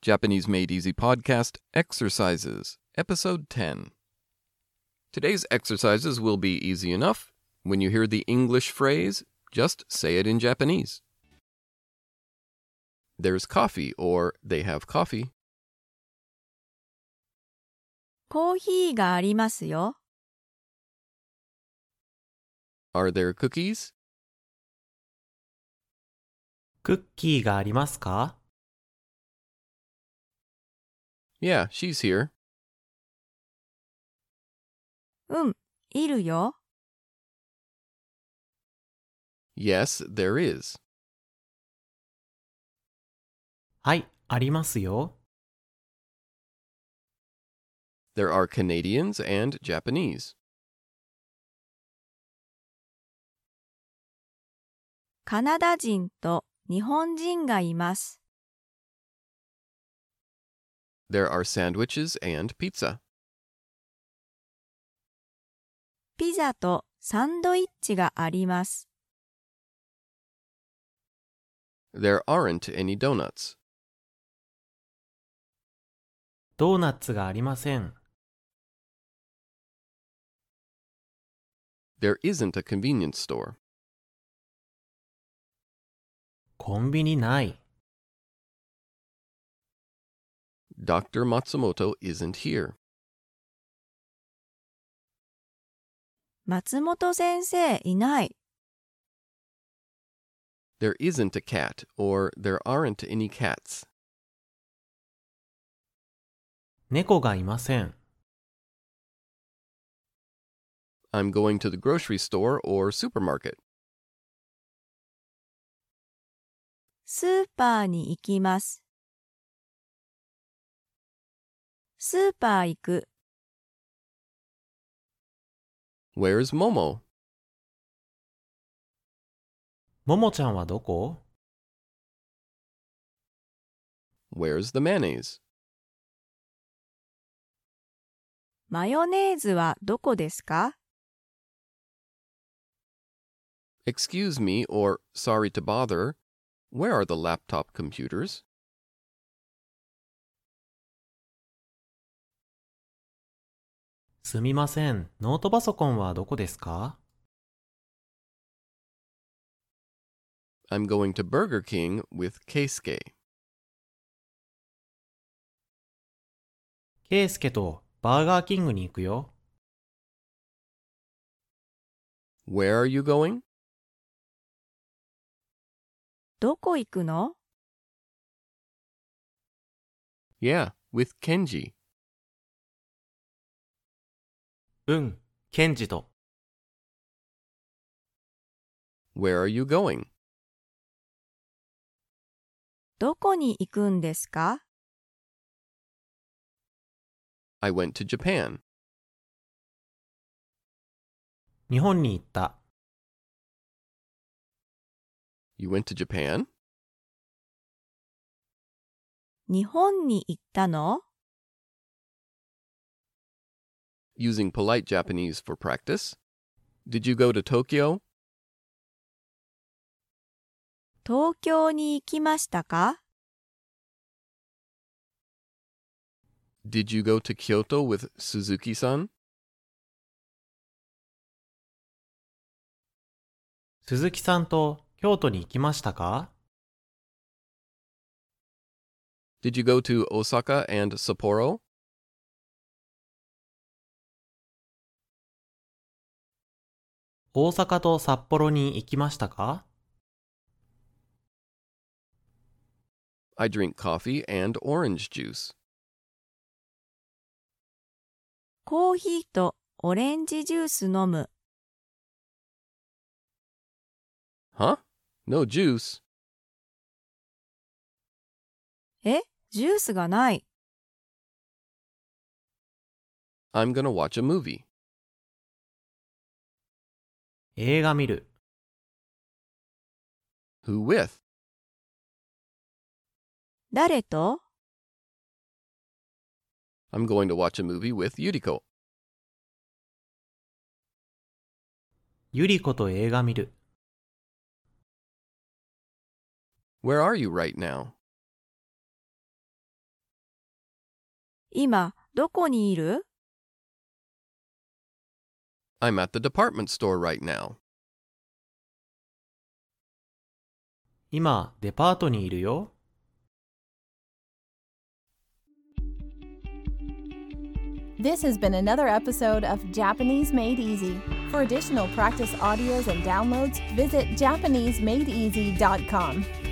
Japanese Made Easy Podcast Exercises, Episode 10. Today's exercises will be easy enough. When you hear the English phrase, just say it in Japanese. There's coffee, or they have coffee. コーヒーがありますよ。 Are there cookies? クッキーがありますか？ Yeah, she's here. いるよ。 Yes, there is. はい、ありますよ。 There are Canadians and Japanese. カナダ人と日本人がいます。 There are sandwiches and pizza. ピザとサンドイッチがあります。 There aren't any donuts. ドーナツがありません。 There isn't a convenience store. コンビニない。 Dr. Matsumoto isn't here. 松本先生いない。 There isn't a cat, or there aren't any cats. 猫がいません。 I'm going to the grocery store or supermarket. スーパーに行きます。スーパー行く。 Where's Momo? ももちゃんはどこ？ Where's the mayonnaise? マヨネーズはどこですか？ Excuse me, or sorry to bother. Where are the laptop computers? すみません、ノートパソコンはどこですか？ I'm going to Burger King with Keisuke. ケイスケとバーガーキングに行くよ。 Where are you going? どこ行くの？ Yeah, with Kenji. ケンジと。 Where are you going? どこに行くんですか？ I went to Japan. 日本に行った。 You went to Japan? 日本に行ったの？ Using polite Japanese for practice. Did you go to Tokyo? 東京に行きましたか？ Did you go to Kyoto with Suzuki-san? 鈴木さんと京都に行きましたか？ Did you go to Osaka and Sapporo? 大阪と札幌に行きましたか？ I drink coffee and orange juice. コーヒーとオレンジジュース飲む。 Huh? No juice. ジュースがない。 I'm gonna watch a movie. 映画見る。 Who with? 誰と？ I'm going to watch a movie with Yuriko. ゆり子と映画見る。 Where are you right now? 今、どこにいる？ I'm at the department store right now. 今、デパートにいるよ。 This has been another episode of Japanese Made Easy. For additional practice audios and downloads, visit JapaneseMadeEasy.com.